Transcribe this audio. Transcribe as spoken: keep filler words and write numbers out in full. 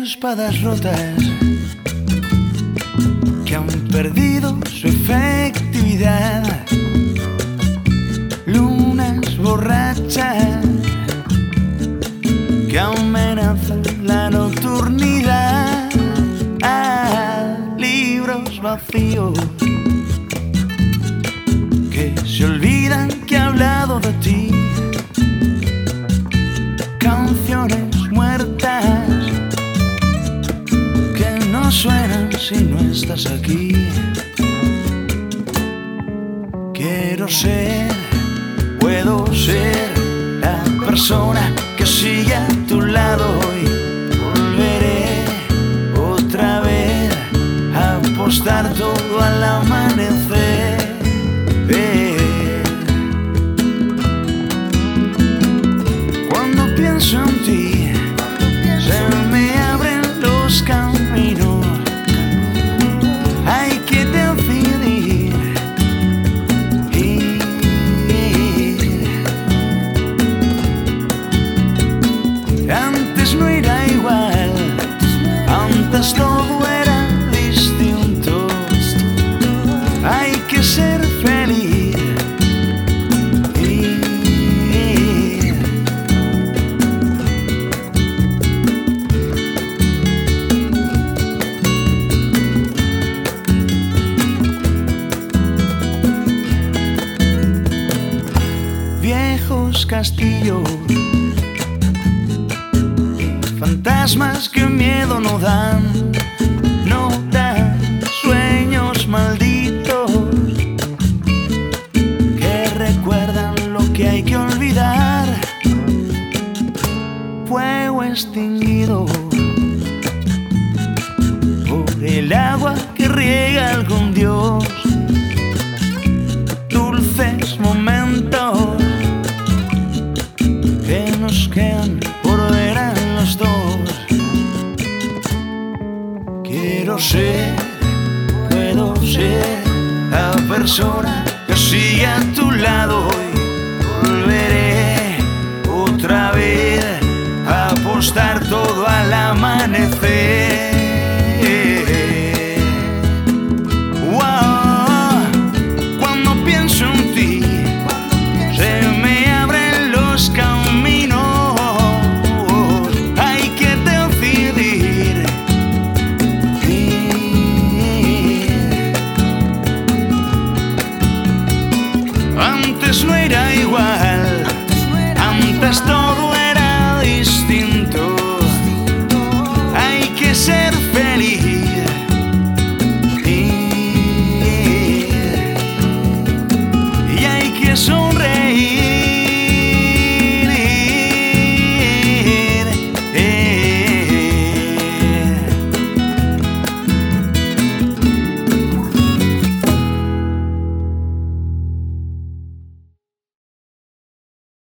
espadas rotas que han perdido su efectividad, lunas borrachas que amenazan la nocturnidad, ah, libros vacíos que se olvidan que he hablado de ti, canciones muertas que no suenan si no estás aquí. Quiero ser, puedo ser la persona que sigue a tu lado y volveré otra vez a apostar todo al amanecer. Cuando pienso en ti se me abren los caminos, hay que decidir ir. Antes no era igual, antes todo era distinto, hay que ser feliz. Viejos castillos y fantasmas que miedo no dan, no dan sueños malditos que recuerdan lo que hay que olvidar. Fuego extinguido por el agua que riega algún dios, dulces momentos que nos quedan por ver a los dos. Quiero ser, puedo ser la persona que sigue a tu lado y volveré otra vez a apostar todo al amanecer.